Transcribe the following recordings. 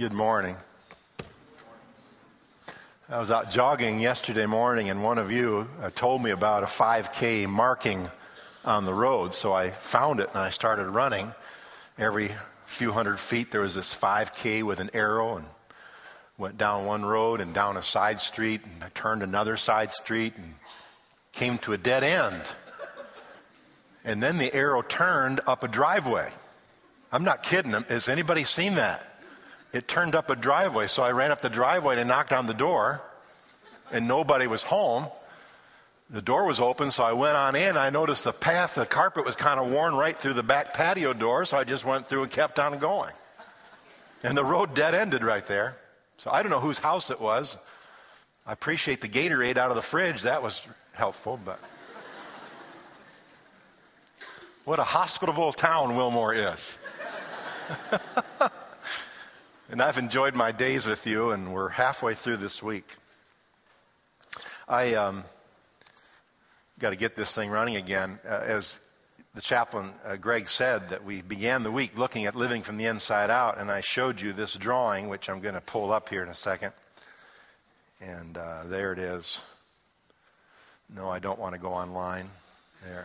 Good morning. I was out jogging yesterday morning, and one of you told me about a 5K marking on the road. So I found it, and I started running. Every few hundred feet, there was this 5K with an arrow, and went down one road and down a side street, and I turned another side street and came to a dead end. And then the arrow turned up a driveway. I'm not kidding. Has anybody seen that? It turned up a driveway, so I ran up the driveway and knocked on the door, and nobody was home. The door was open, so I went on in. I noticed the carpet was kind of worn right through the back patio door, so I just went through and kept on going. And the road dead-ended right there. So I don't know whose house it was. I appreciate the Gatorade out of the fridge. That was helpful, but what a hospitable town Wilmore is. And I've enjoyed my days with you, and we're halfway through this week. I got to get this thing running again. As the chaplain, Greg, said, that we began the week looking at living from the inside out, and I showed you this drawing, which I'm going to pull up here in a second. And there it is. No, I don't want to go online. There.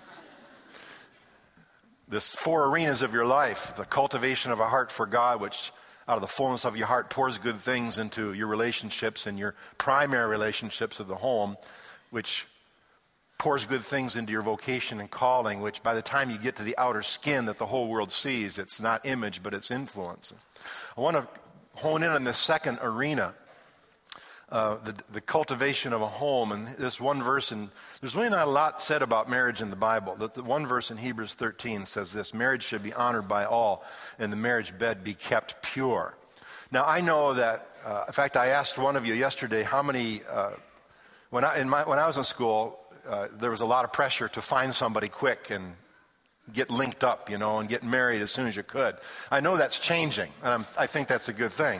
This 4 arenas of your life: the cultivation of a heart for God, which out of the fullness of your heart pours good things into your relationships and your primary relationships of the home, which pours good things into your vocation and calling, which by the time you get to the outer skin that the whole world sees, it's not image, but it's influence. I want to hone in on this second arena, the cultivation of a home. And this one verse, and there's really not a lot said about marriage in the Bible. The one verse in Hebrews 13 says this: marriage should be honored by all, and the marriage bed be kept pure. Now, I know that, in fact, I asked one of you yesterday how many, when I was in school, there was a lot of pressure to find somebody quick and get linked up, and get married as soon as you could. I know that's changing, and I think that's a good thing.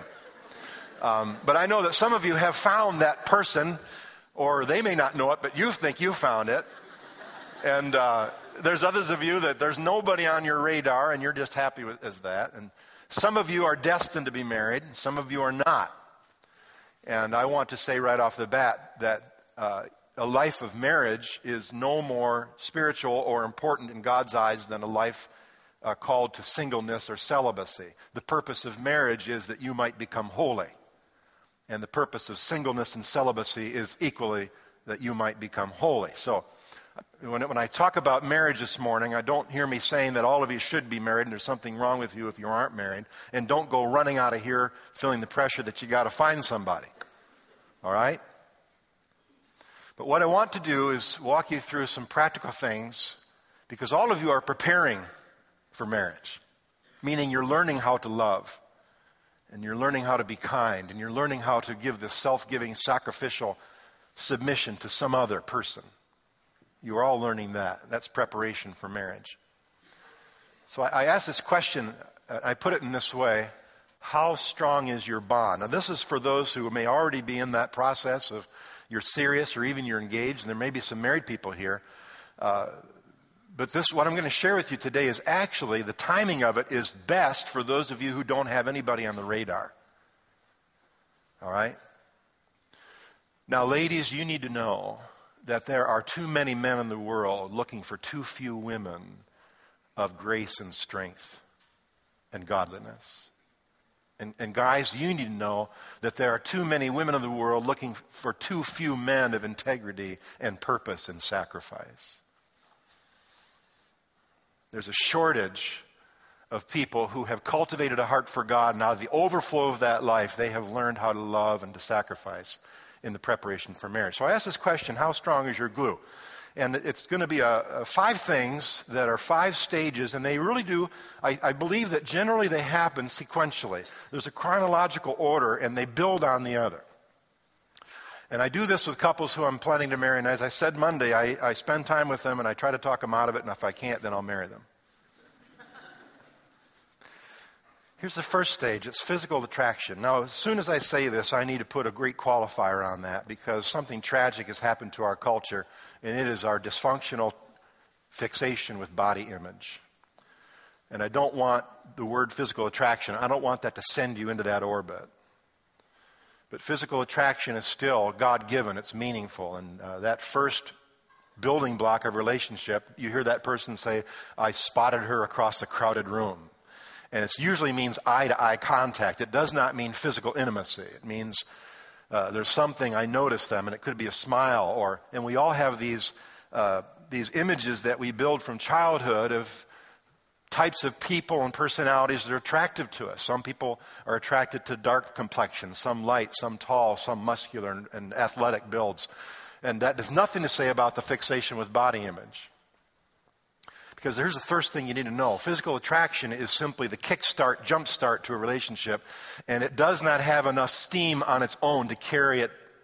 But I know that some of you have found that person, or they may not know it, but you think you found it. And there's others of you that there's nobody on your radar, and you're just happy as that. And some of you are destined to be married, and some of you are not. And I want to say right off the bat that a life of marriage is no more spiritual or important in God's eyes than a life called to singleness or celibacy. The purpose of marriage is that you might become holy. And the purpose of singleness and celibacy is equally that you might become holy. So when I talk about marriage this morning, I don't hear me saying that all of you should be married and there's something wrong with you if you aren't married. And don't go running out of here feeling the pressure that you got to find somebody. All right? But what I want to do is walk you through some practical things, because all of you are preparing for marriage, meaning you're learning how to love. And you're learning how to be kind, and you're learning how to give this self-giving, sacrificial submission to some other person. You are all learning that. That's preparation for marriage. So I asked this question, I put it in this way: how strong is your bond? Now, this is for those who may already be in that process of you're serious or even you're engaged, and there may be some married people here. But what I'm going to share with you today is actually, the timing of it is best for those of you who don't have anybody on the radar. All right? Now, ladies, you need to know that there are too many men in the world looking for too few women of grace and strength and godliness. And guys, you need to know that there are too many women in the world looking for too few men of integrity and purpose and sacrifice. There's a shortage of people who have cultivated a heart for God, and out of the overflow of that life, they have learned how to love and to sacrifice in the preparation for marriage. So I asked this question: how strong is your glue? And it's going to be 5 things that are 5 stages, and they really do, I believe that generally they happen sequentially. There's a chronological order, and they build on the other. And I do this with couples who I'm planning to marry. And as I said Monday, I spend time with them and I try to talk them out of it. And if I can't, then I'll marry them. Here's the first stage. It's physical attraction. Now, as soon as I say this, I need to put a great qualifier on that, because something tragic has happened to our culture, and it is our dysfunctional fixation with body image. And I don't want the word physical attraction, I don't want that to send you into that orbit. But physical attraction is still God-given, it's meaningful. And that first building block of relationship, you hear that person say, I spotted her across a crowded room. And it usually means eye-to-eye contact. It does not mean physical intimacy. It means there's something, I noticed them, and it could be a smile. And we all have these images that we build from childhood of types of people and personalities that are attractive to us. Some people are attracted to dark complexions, some light, some tall, some muscular and athletic builds. And that has nothing to say about the fixation with body image. Because here's the first thing you need to know. Physical attraction is simply the kickstart, jumpstart to a relationship, and it does not have enough steam on its own to carry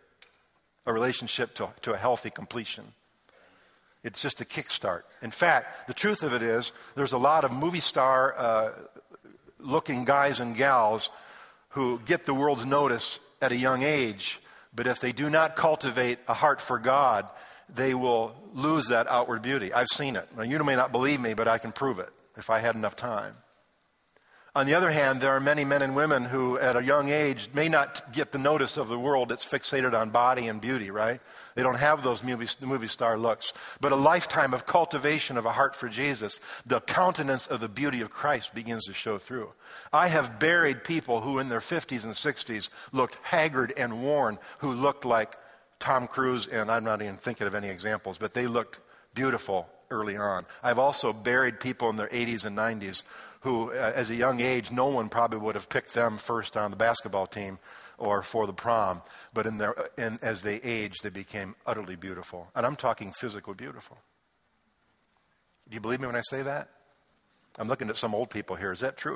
a relationship to a healthy completion. It's just a kickstart. In fact, the truth of it is, there's a lot of movie star looking guys and gals who get the world's notice at a young age, but if they do not cultivate a heart for God, they will lose that outward beauty. I've seen it. Now, you may not believe me, but I can prove it if I had enough time. On the other hand, there are many men and women who at a young age may not get the notice of the world that's fixated on body and beauty, right? They don't have those movie star looks. But a lifetime of cultivation of a heart for Jesus, the countenance of the beauty of Christ begins to show through. I have buried people who in their 50s and 60s looked haggard and worn, who looked like Tom Cruise, and I'm not even thinking of any examples, but they looked beautiful early on. I've also buried people in their 80s and 90s who, as a young age, no one probably would have picked them first on the basketball team or for the prom. But as they aged, they became utterly beautiful. And I'm talking physically beautiful. Do you believe me when I say that? I'm looking at some old people here. Is that true?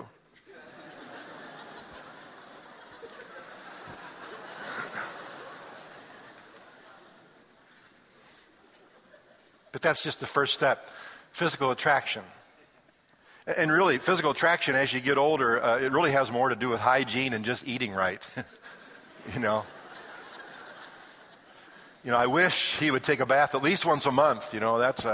But that's just the first step, physical attraction. And really, physical attraction as you get older, it really has more to do with hygiene and just eating right. You know, I wish he would take a bath at least once a month. You know, that's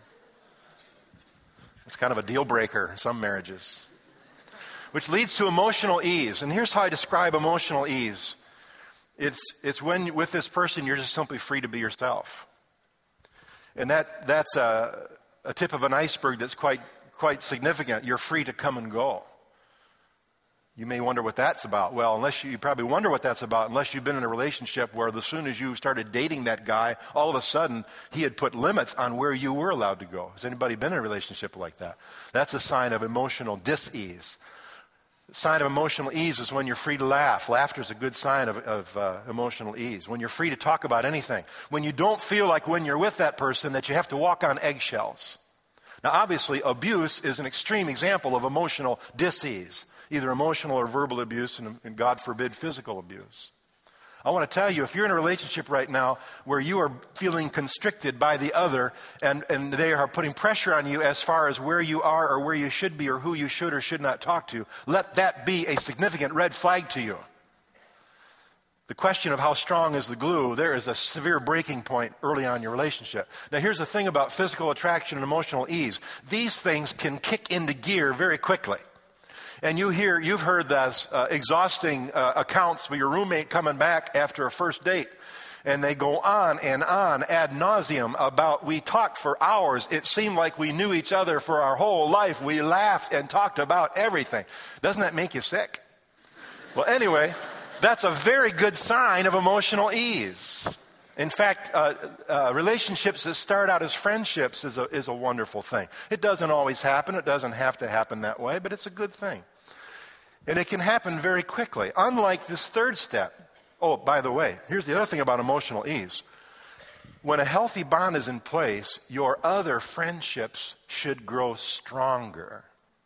kind of a deal breaker in some marriages. Which leads to emotional ease. And here's how I describe emotional ease. It's when with this person you're just simply free to be yourself. And that's a tip of an iceberg that's quite significant. You're free to come and go. You may wonder what that's about. Well, you probably wonder what that's about unless you've been in a relationship where as soon as you started dating that guy, all of a sudden he had put limits on where you were allowed to go. Has anybody been in a relationship like that? That's a sign of emotional dis-ease. The sign of emotional ease is when you're free to laugh. Laughter is a good sign of emotional ease. When you're free to talk about anything. When you don't feel like when you're with that person that you have to walk on eggshells. Now, obviously, abuse is an extreme example of emotional dis-ease. Either emotional or verbal abuse, and God forbid, physical abuse. I want to tell you, if you're in a relationship right now where you are feeling constricted by the other and they are putting pressure on you as far as where you are or where you should be or who you should or should not talk to, let that be a significant red flag to you. The question of how strong is the glue, there is a severe breaking point early on in your relationship. Now here's the thing about physical attraction and emotional ease. These things can kick into gear very quickly. And you've heard those exhausting accounts of your roommate coming back after a first date. And they go on and on ad nauseum about, we talked for hours. It seemed like we knew each other for our whole life. We laughed and talked about everything. Doesn't that make you sick? Well, anyway, that's a very good sign of emotional ease. In fact, relationships that start out as friendships is a wonderful thing. It doesn't always happen. It doesn't have to happen that way, but it's a good thing. And it can happen very quickly, unlike this third step. Oh, by the way, here's the other thing about emotional ease. When a healthy bond is in place, your other friendships should grow stronger.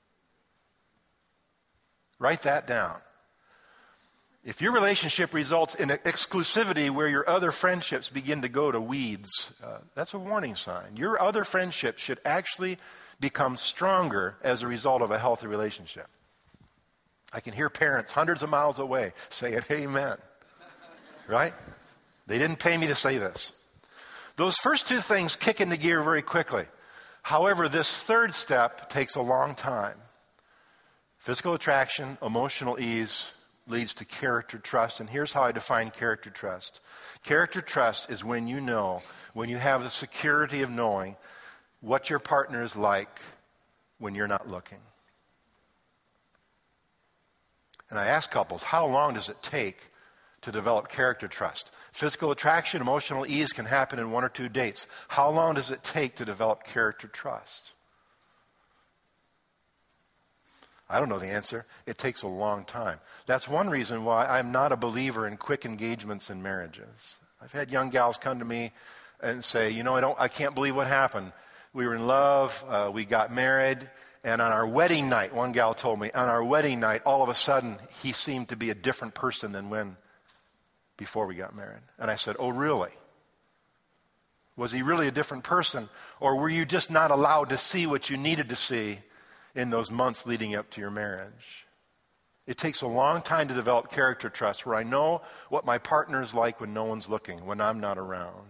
Write that down. If your relationship results in exclusivity where your other friendships begin to go to weeds, that's a warning sign. Your other friendships should actually become stronger as a result of a healthy relationship. I can hear parents hundreds of miles away saying amen. Right? They didn't pay me to say this. Those first two things kick into gear very quickly. However, this third step takes a long time. Physical attraction, emotional ease leads to character trust. And here's how I define character trust. Character trust is when you know, when you have the security of knowing what your partner is like when you're not looking. And I ask couples, how long does it take to develop character trust? Physical attraction, emotional ease can happen in 1 or 2 dates. How long does it take to develop character trust? I don't know the answer. It takes a long time. That's one reason why I'm not a believer in quick engagements in marriages. I've had young gals come to me and say, you know, I can't believe what happened. We were in love, we got married, and on our wedding night, one gal told me, on our wedding night, all of a sudden, he seemed to be a different person than before we got married. And I said, oh, really? Was he really a different person? Or were you just not allowed to see what you needed to see in those months leading up to your marriage? It takes a long time to develop character trust where I know what my partner is like when no one's looking, when I'm not around.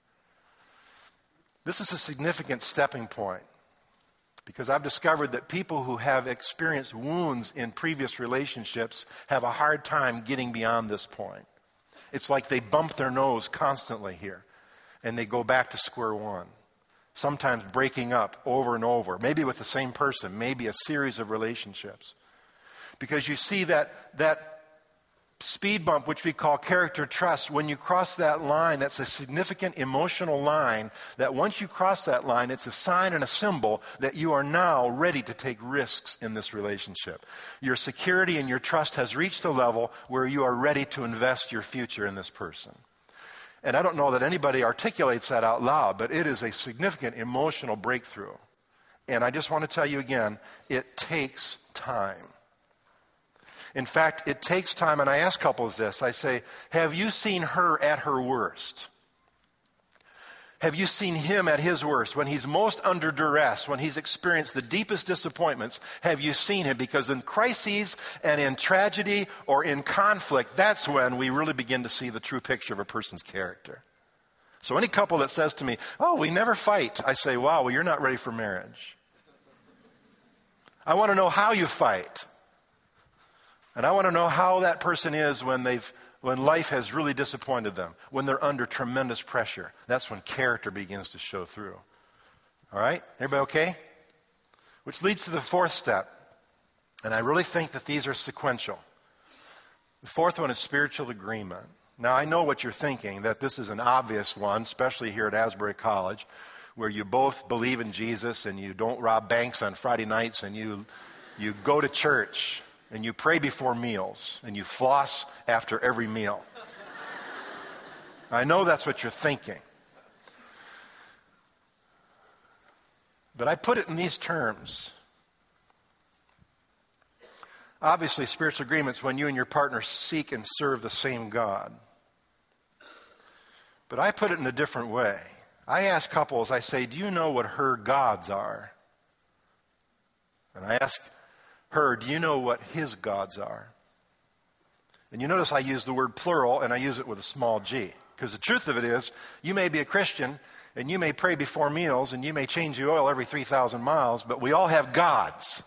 This is a significant stepping point because I've discovered that people who have experienced wounds in previous relationships have a hard time getting beyond this point. It's like they bump their nose constantly here and they go back to square one. Sometimes breaking up over and over, maybe with the same person, maybe a series of relationships. Because you see that speed bump, which we call character trust, when you cross that line, that's a significant emotional line, that once you cross that line, it's a sign and a symbol that you are now ready to take risks in this relationship. Your security and your trust has reached a level where you are ready to invest your future in this person. And I don't know that anybody articulates that out loud, but it is a significant emotional breakthrough. And I just want to tell you again, it takes time. In fact, it takes time, and I ask couples this. I say, have you seen her at her worst? Have you seen him at his worst? When he's most under duress, when he's experienced the deepest disappointments, have you seen him? Because in crises and in tragedy or in conflict, that's when we really begin to see the true picture of a person's character. So any couple that says to me, oh, we never fight, I say, wow, well, you're not ready for marriage. I want to know how you fight. And I want to know how that person is when life has really disappointed them, when they're under tremendous pressure. That's when character begins to show through. All right? Everybody okay? Which leads to the fourth step. And I really think that these are sequential. The fourth one is spiritual agreement. Now, I know what you're thinking, that this is an obvious one, especially here at Asbury College, where you both believe in Jesus and you don't rob banks on Friday nights and you go to church. And you pray before meals, and you floss after every meal. I know that's what you're thinking. But I put it in these terms. Obviously, spiritual agreement's when you and your partner seek and serve the same God. But I put it in a different way. I ask couples, I say, do you know what her gods are? And I ask her, do you know what his gods are? And you notice I use the word plural and I use it with a small g. Because the truth of it is, you may be a Christian and you may pray before meals and you may change the oil every 3,000 miles, but we all have gods.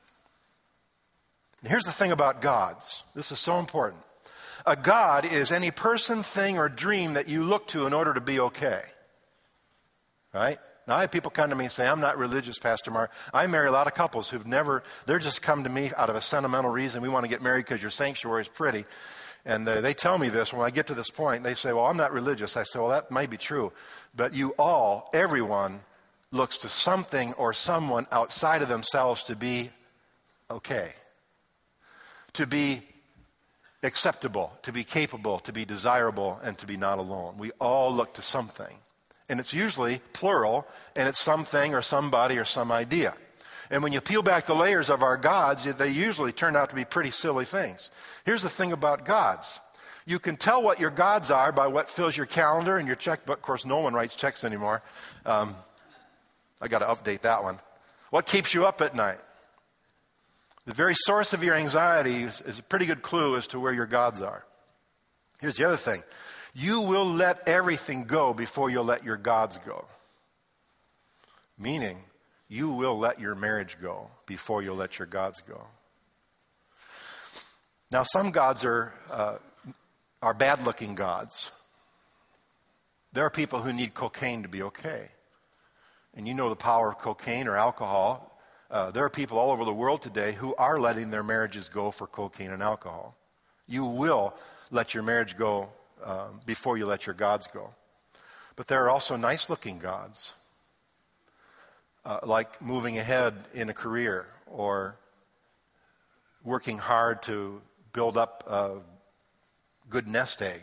And here's the thing about gods. This is so important. A god is any person, thing, or dream that you look to in order to be okay. Right? Now, I have people come to me and say, I'm not religious, Pastor Mark. I marry a lot of couples they're just come to me out of a sentimental reason. We want to get married because your sanctuary is pretty. And they tell me this. When I get to this point, they say, well, I'm not religious. I say, well, that might be true. But everyone looks to something or someone outside of themselves to be okay, to be acceptable, to be capable, to be desirable, and to be not alone. We all look to something. And it's usually plural, and it's something or somebody or some idea. And when you peel back the layers of our gods, they usually turn out to be pretty silly things. Here's the thing about gods. You can tell what your gods are by what fills your calendar and your checkbook. Of course, no one writes checks anymore. I got to update that one. What keeps you up at night? The very source of your anxiety is a pretty good clue as to where your gods are. Here's the other thing. You will let everything go before you'll let your gods go. Meaning, you will let your marriage go before you'll let your gods go. Now, some gods are bad-looking gods. There are people who need cocaine to be okay. And you know the power of cocaine or alcohol. There are people all over the world today who are letting their marriages go for cocaine and alcohol. You will let your marriage go before you let your gods go. But there are also nice-looking gods, like moving ahead in a career or working hard to build up a good nest egg.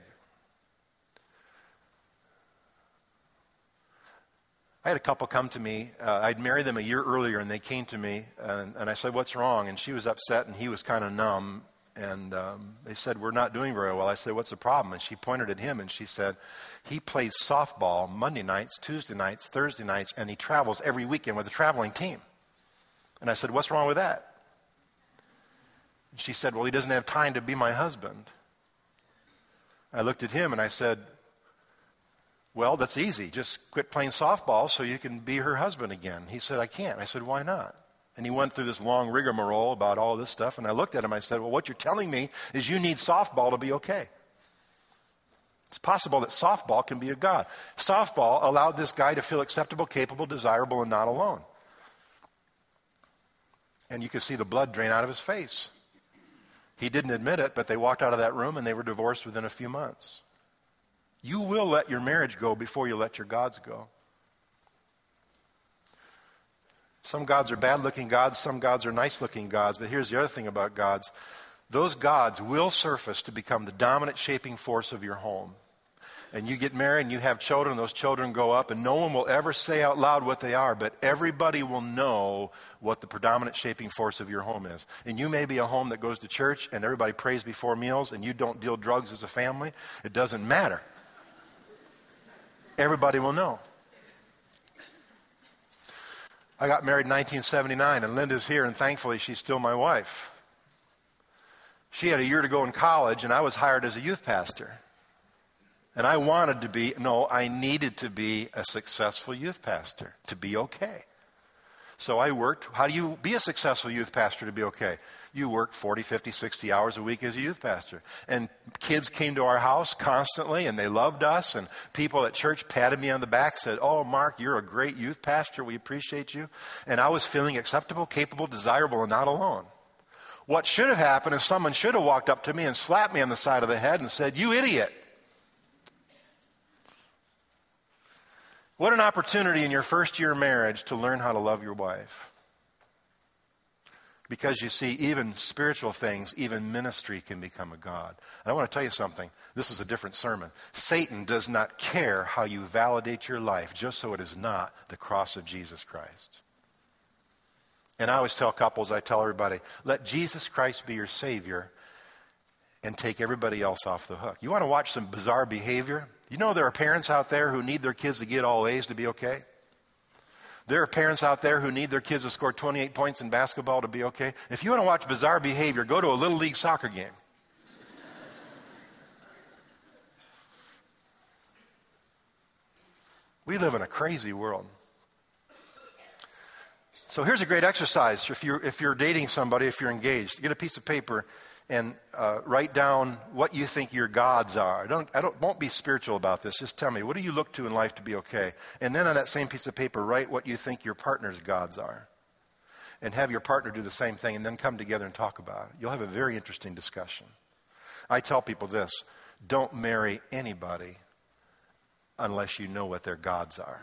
I had a couple come to me. I'd married them a year earlier, and they came to me, and I said, "What's wrong?" And she was upset, and he was kind of numb. And they said, "We're not doing very well." I said, "What's the problem?" And she pointed at him, and she said, "He plays softball Monday nights, Tuesday nights, Thursday nights, and he travels every weekend with a traveling team." And I said, "What's wrong with that?" And she said, "Well, he doesn't have time to be my husband." I looked at him, and I said, "Well, that's easy. Just quit playing softball so you can be her husband again." He said, "I can't." I said, "Why not?" And he went through this long rigmarole about all this stuff. And I looked at him. I said, "Well, what you're telling me is you need softball to be okay. It's possible that softball can be a god." Softball allowed this guy to feel acceptable, capable, desirable, and not alone. And you could see the blood drain out of his face. He didn't admit it, but they walked out of that room and they were divorced within a few months. You will let your marriage go before you let your gods go. Some gods are bad-looking gods, some gods are nice-looking gods, but here's the other thing about gods. Those gods will surface to become the dominant shaping force of your home. And you get married and you have children, those children grow up, and no one will ever say out loud what they are, but everybody will know what the predominant shaping force of your home is. And you may be a home that goes to church and everybody prays before meals and you don't deal drugs as a family. It doesn't matter. Everybody will know. I got married in 1979, and Linda's here, and thankfully she's still my wife. She had a year to go in college, and I was hired as a youth pastor. And I needed to be a successful youth pastor to be okay. So I worked. How do you be a successful youth pastor to be okay? You work 40, 50, 60 hours a week as a youth pastor. And kids came to our house constantly, and they loved us. And people at church patted me on the back, said, "Oh, Mark, you're a great youth pastor. We appreciate you." And I was feeling acceptable, capable, desirable, and not alone. What should have happened is someone should have walked up to me and slapped me on the side of the head and said, "You idiot." What an opportunity in your first year of marriage to learn how to love your wife. Because you see, even spiritual things, even ministry can become a god. And I want to tell you something. This is a different sermon. Satan does not care how you validate your life, just so it is not the cross of Jesus Christ. And I always tell couples, I tell everybody, let Jesus Christ be your Savior and take everybody else off the hook. You want to watch some bizarre behavior? You know there are parents out there who need their kids to get all A's to be okay? There are parents out there who need their kids to score 28 points in basketball to be okay. If you want to watch bizarre behavior, go to a Little League soccer game. We live in a crazy world. So here's a great exercise. If you're dating somebody, if you're engaged, get a piece of paper and write down what you think your gods are. Won't be spiritual about this. Just tell me, what do you look to in life to be okay? And then on that same piece of paper, write what you think your partner's gods are. And have your partner do the same thing, and then come together and talk about it. You'll have a very interesting discussion. I tell people this: don't marry anybody unless you know what their gods are.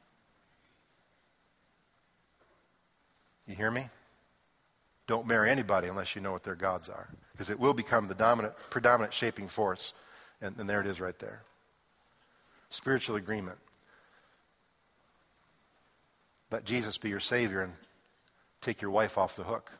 You hear me? Don't marry anybody unless you know what their gods are, because it will become the predominant shaping force. And there it is right there. Spiritual agreement. Let Jesus be your Savior and take your wife off the hook.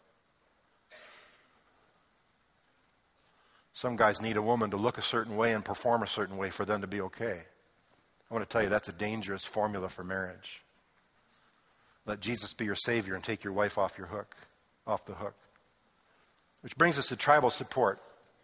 Some guys need a woman to look a certain way and perform a certain way for them to be okay. I want to tell you that's a dangerous formula for marriage. Let Jesus be your Savior and take your wife off the hook. Which brings us to tribal support.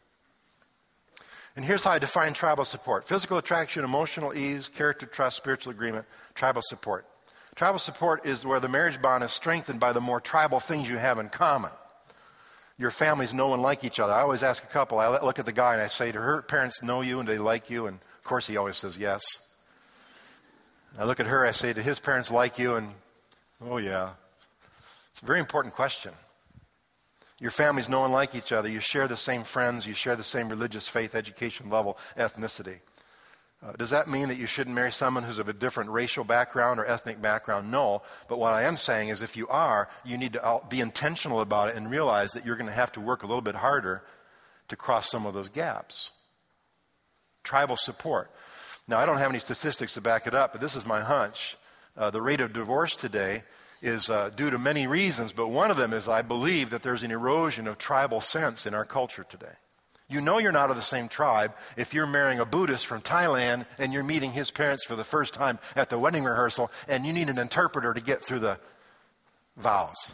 And here's how I define tribal support: physical attraction, emotional ease, character, trust, spiritual agreement, tribal support. Tribal support is where the marriage bond is strengthened by the more tribal things you have in common. Your families know and like each other. I always ask a couple, I look at the guy and I say, do her parents know you and they like you? And of course he always says yes. I look at her, I say, do his parents like you? And oh yeah. It's a very important question. Your families know and like each other. You share the same friends. You share the same religious faith, education level, ethnicity. Does that mean that you shouldn't marry someone who's of a different racial background or ethnic background? No. But what I am saying is if you are, you need to be intentional about it and realize that you're going to have to work a little bit harder to cross some of those gaps. Tribal support. Now, I don't have any statistics to back it up, but this is my hunch. The rate of divorce today is due to many reasons, but one of them is I believe that there's an erosion of tribal sense in our culture today. You know you're not of the same tribe if you're marrying a Buddhist from Thailand and you're meeting his parents for the first time at the wedding rehearsal and you need an interpreter to get through the vows.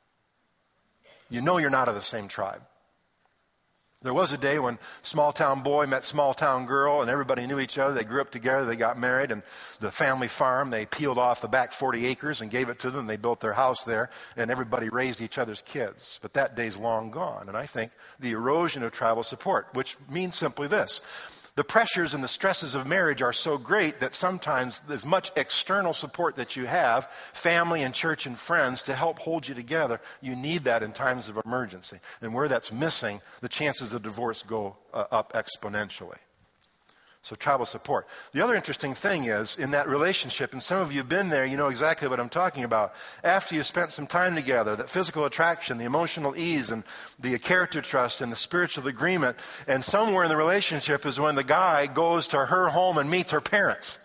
You know you're not of the same tribe. There was a day when small town boy met small town girl and everybody knew each other. They grew up together, they got married, and the family farm, they peeled off the back 40 acres and gave it to them. They built their house there and everybody raised each other's kids. But that day's long gone. And I think the erosion of tribal support, which means simply this. The pressures and the stresses of marriage are so great that sometimes as much external support that you have, family and church and friends, to help hold you together, you need that in times of emergency. And where that's missing, the chances of divorce go up exponentially. So tribal support. The other interesting thing is, in that relationship, and some of you have been there, you know exactly what I'm talking about. After you spent some time together, that physical attraction, the emotional ease, and the character trust, and the spiritual agreement, and somewhere in the relationship is when the guy goes to her home and meets her parents.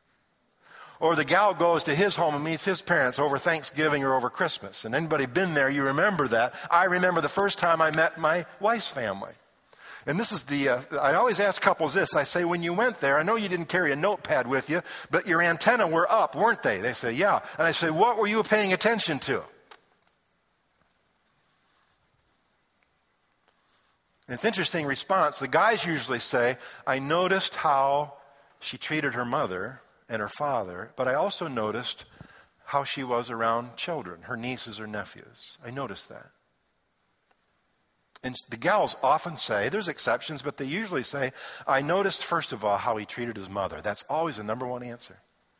Or the gal goes to his home and meets his parents over Thanksgiving or over Christmas. And anybody been there, you remember that. I remember the first time I met my wife's family. And this is I always ask couples this. I say, when you went there, I know you didn't carry a notepad with you, but your antennae were up, weren't they? They say, yeah. And I say, what were you paying attention to? And it's an interesting response. The guys usually say, I noticed how she treated her mother and her father, but I also noticed how she was around children, her nieces or nephews. I noticed that. And the gals often say, there's exceptions, but they usually say, I noticed first of all how he treated his mother. That's always the number one answer.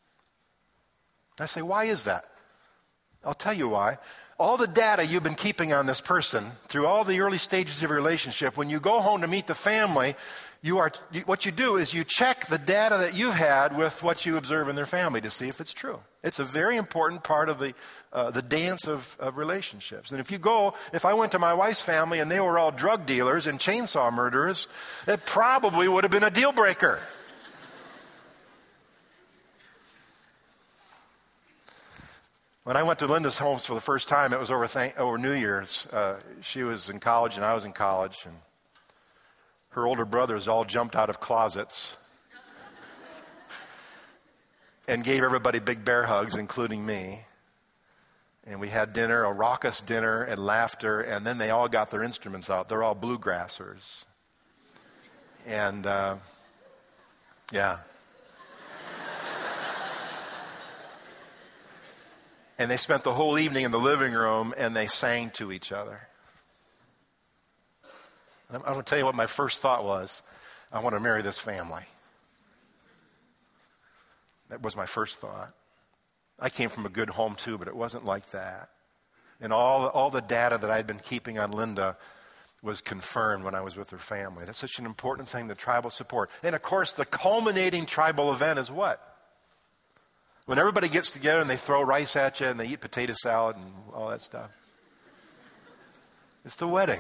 I say, why is that? I'll tell you why. All the data you've been keeping on this person through all the early stages of your relationship, when you go home to meet the family, what you do is you check the data that you've had with what you observe in their family to see if it's true. It's a very important part of the dance of relationships. And if I went to my wife's family and they were all drug dealers and chainsaw murderers, it probably would have been a deal breaker. When I went to Linda's homes for the first time, it was over New Year's. She was in college and I was in college, and her older brothers all jumped out of closets and gave everybody big bear hugs, including me. And we had dinner, a raucous dinner, and laughter, and then they all got their instruments out. They're all bluegrassers. And, yeah. And they spent the whole evening in the living room, and they sang to each other. I'm going to tell you what my first thought was. I want to marry this family. That was my first thought. I came from a good home too, but it wasn't like that. And all the data that I'd been keeping on Linda was confirmed when I was with her family. That's such an important thing, the tribal support. And of course, the culminating tribal event is what? When everybody gets together and they throw rice at you and they eat potato salad and all that stuff. It's the wedding.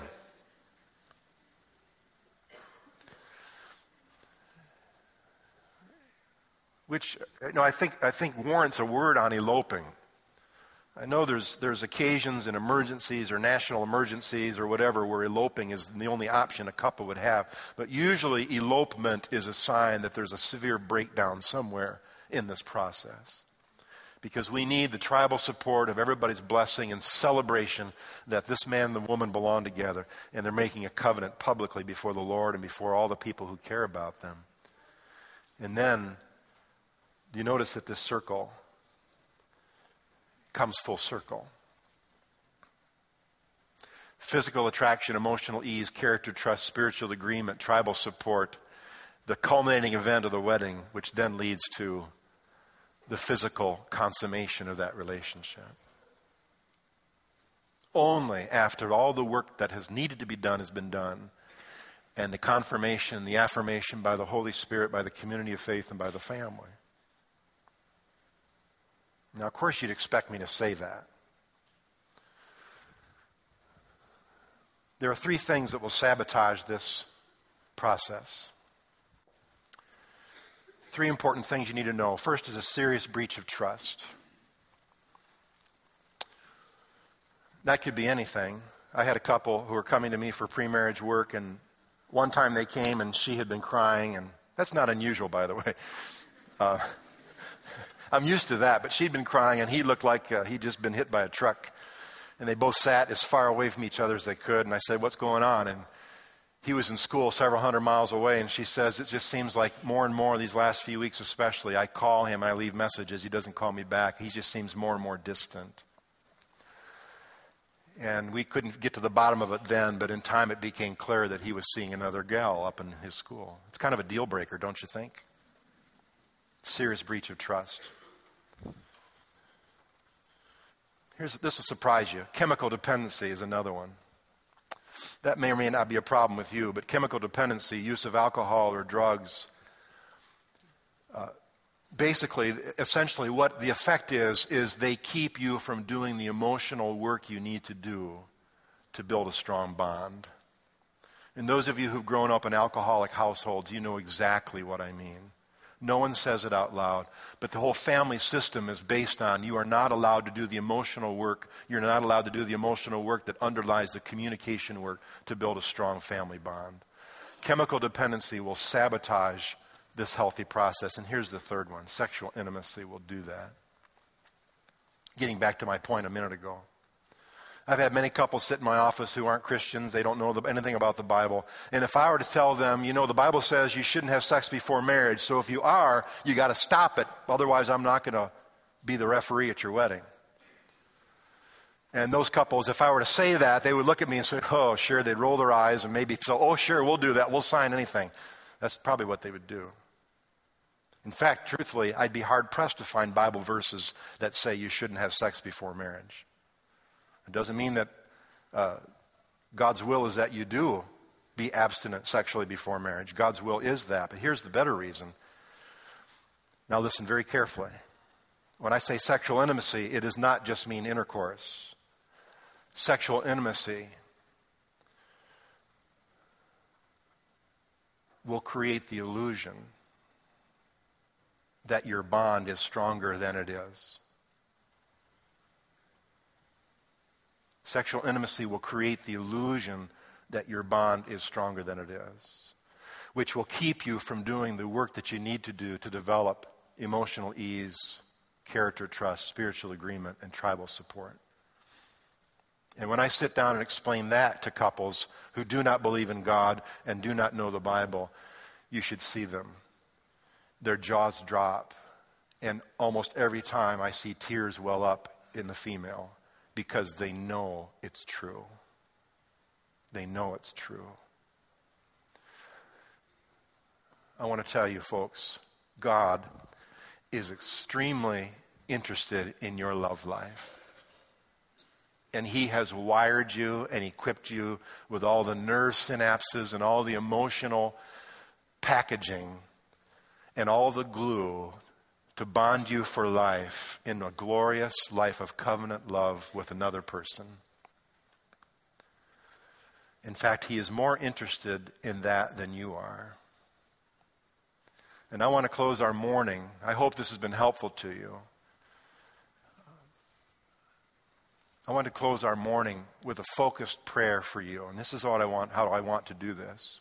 Which, I think warrants a word on eloping. I know there's occasions and emergencies or national emergencies or whatever where eloping is the only option a couple would have. But usually elopement is a sign that there's a severe breakdown somewhere in this process. Because we need the tribal support of everybody's blessing and celebration that this man and the woman belong together and they're making a covenant publicly before the Lord and before all the people who care about them. And then you notice that this circle comes full circle. physical attraction, emotional ease, character, trust, spiritual agreement, tribal support, the culminating event of the wedding, which then leads to the physical consummation of that relationship. Only after all the work that has needed to be done has been done, and the confirmation, the affirmation by the Holy Spirit, by the community of faith, and by the family. Now, of course, you'd expect me to say that. There are three things that will sabotage this process. Three important things you need to know. First is a serious breach of trust. That could be anything. I had a couple who were coming to me for pre-marriage work, and one time they came and she had been crying, and that's not unusual, by the way. I'm used to that, but she'd been crying, and he looked like he'd just been hit by a truck. And they both sat as far away from each other as they could, and I said, "What's going on?" And he was in school several hundred miles away, and she says, "It just seems like more and more these last few weeks especially, I call him, I leave messages, he doesn't call me back. He just seems more and more distant." And we couldn't get to the bottom of it then, but in time it became clear that he was seeing another gal up in his school. It's kind of a deal breaker, don't you think? Serious breach of trust. This will surprise you. Chemical dependency is another one. That may or may not be a problem with you, but chemical dependency, use of alcohol or drugs, basically, essentially what the effect is they keep you from doing the emotional work you need to do to build a strong bond. And those of you who've grown up in alcoholic households, you know exactly what I mean. No one says it out loud, but the whole family system is based on you are not allowed to do the emotional work. You're not allowed to do the emotional work that underlies the communication work to build a strong family bond. Chemical dependency will sabotage this healthy process. And here's the third one. Sexual intimacy will do that. Getting back to my point a minute ago. I've had many couples sit in my office who aren't Christians. They don't know anything about the Bible. And if I were to tell them, the Bible says you shouldn't have sex before marriage, so if you are, you got to stop it. Otherwise, I'm not going to be the referee at your wedding. And those couples, if I were to say that, they would look at me and say, "Oh, sure." They'd roll their eyes and maybe so, "Oh, sure, we'll do that. We'll sign anything." That's probably what they would do. In fact, truthfully, I'd be hard-pressed to find Bible verses that say you shouldn't have sex before marriage. It doesn't mean that God's will is that you do be abstinent sexually before marriage. God's will is that. But here's the better reason. Now listen very carefully. When I say sexual intimacy, it does not just mean intercourse. Sexual intimacy will create the illusion that your bond is stronger than it is. Sexual intimacy will create the illusion that your bond is stronger than it is, which will keep you from doing the work that you need to do to develop emotional ease, character, trust, spiritual agreement, and tribal support. And when I sit down and explain that to couples who do not believe in God and do not know the Bible, you should see them. Their jaws drop, and almost every time I see tears well up in the female, because they know it's true. They know it's true. I want to tell you, folks, God is extremely interested in your love life. And He has wired you and equipped you with all the nerve synapses and all the emotional packaging and all the glue to bond you for life in a glorious life of covenant love with another person. In fact, He is more interested in that than you are. And I want to close our morning. I hope this has been helpful to you. I want to close our morning with a focused prayer for you. And this is what I want, how I want to do this.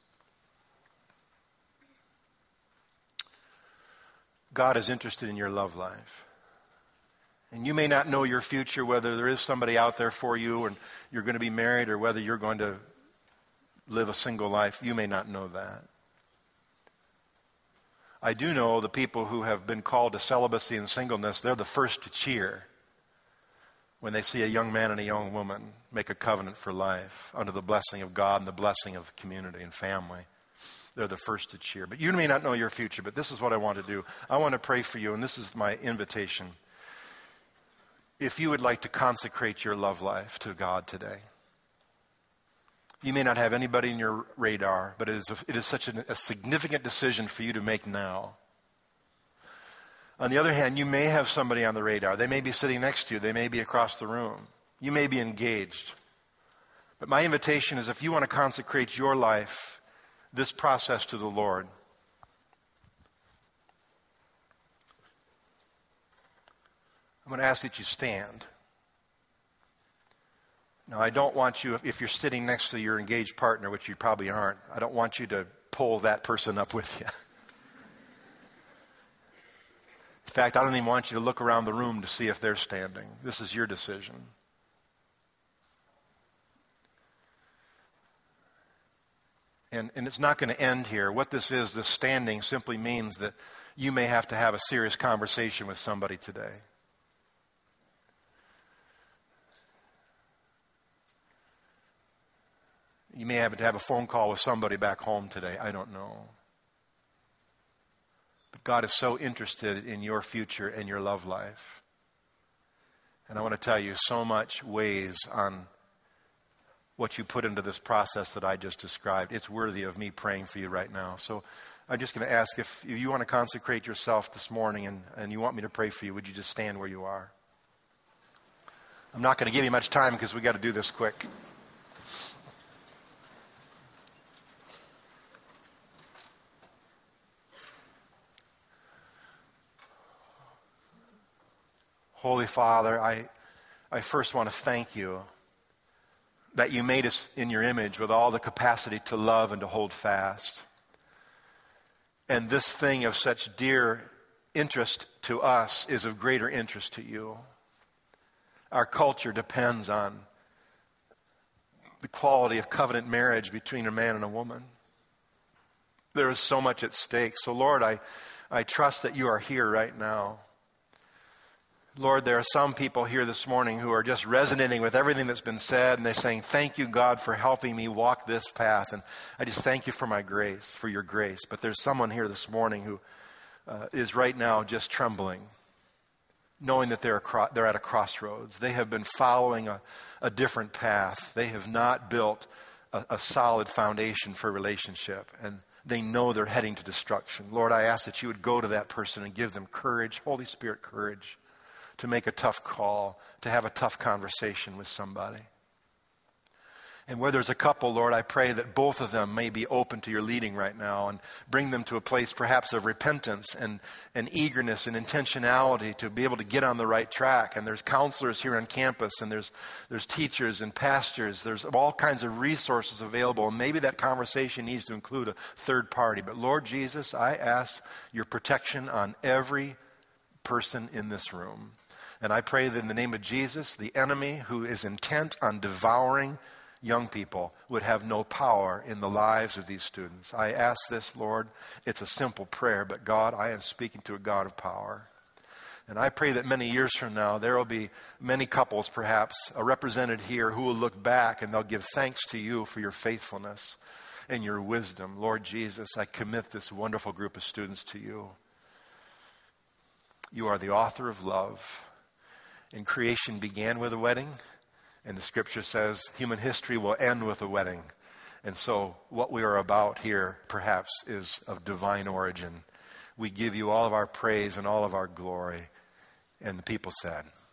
God is interested in your love life. And you may not know your future, whether there is somebody out there for you and you're going to be married or whether you're going to live a single life. You may not know that. I do know the people who have been called to celibacy and singleness, they're the first to cheer. when they see a young man and a young woman make a covenant for life under the blessing of God and the blessing of community and family, they're the first to cheer. But you may not know your future, but this is what I want to do. I want to pray for you, and this is my invitation. If you would like to consecrate your love life to God today, you may not have anybody in your radar, but it is such a significant decision for you to make now. On the other hand, you may have somebody on the radar. They may be sitting next to you. They may be across the room. You may be engaged. But my invitation is, if you want to consecrate your life, this process, to the Lord, I'm going to ask that you stand. Now, I don't want you, if you're sitting next to your engaged partner, which you probably aren't, I don't want you to pull that person up with you. In fact, I don't even want you to look around the room to see if they're standing. This is your decision. And it's not going to end here. What this standing simply means that you may have to have a serious conversation with somebody today. You may have to have a phone call with somebody back home today. I don't know. But God is so interested in your future and your love life. And I want to tell you, so much weighs on what you put into this process that I just described. It's worthy of me praying for you right now. So I'm just going to ask, if you want to consecrate yourself this morning and you want me to pray for you, would you just stand where you are? I'm not going to give you much time because we got to do this quick. Holy Father, I first want to thank you that you made us in your image with all the capacity to love and to hold fast. And this thing of such dear interest to us is of greater interest to you. Our culture depends on the quality of covenant marriage between a man and a woman. There is so much at stake. So Lord, I trust that you are here right now. Lord, there are some people here this morning who are just resonating with everything that's been said, and they're saying, thank you, God, for helping me walk this path. And I just thank you for my grace, for your grace. But there's someone here this morning who is right now just trembling, knowing that they're at a crossroads. They have been following a different path. They have not built a solid foundation for relationship, and they know they're heading to destruction. Lord, I ask that you would go to that person and give them courage, Holy Spirit courage, to make a tough call, to have a tough conversation with somebody. And where there's a couple, Lord, I pray that both of them may be open to your leading right now and bring them to a place perhaps of repentance and eagerness and intentionality to be able to get on the right track. And there's counselors here on campus, and there's teachers and pastors. There's all kinds of resources available. And maybe that conversation needs to include a third party. But Lord Jesus, I ask your protection on every person in this room. And I pray that in the name of Jesus, the enemy who is intent on devouring young people would have no power in the lives of these students. I ask this, Lord. It's a simple prayer, but God, I am speaking to a God of power. And I pray that many years from now, there will be many couples perhaps represented here who will look back and they'll give thanks to you for your faithfulness and your wisdom. Lord Jesus, I commit this wonderful group of students to you. You are the author of love. And creation began with a wedding, and the scripture says human history will end with a wedding. And so what we are about here perhaps is of divine origin. We give you all of our praise and all of our glory. And the people said,